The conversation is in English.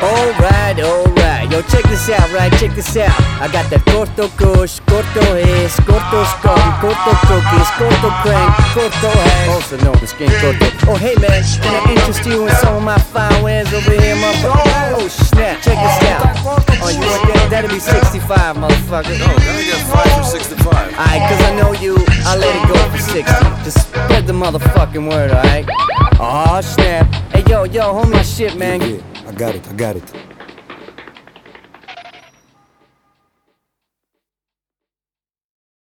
Alright, yo, check this out, right, check this out. I got that corto kush, corto his, corto scum, corto cookies, corto crank, corto hash, also known as skin corto. Oh, hey man, can I interest you in some of my fine wares over here, motherfucker? Oh, snap, check this out. Oh, you want that? That'll be 65, motherfucker. Oh, can I get 5 for 65? Alright, cause I know you, I'll let it go for 60. Just spread the motherfucking word, alright? Oh, snap. Hey, yo, hold my shit, man. Yeah, I got it.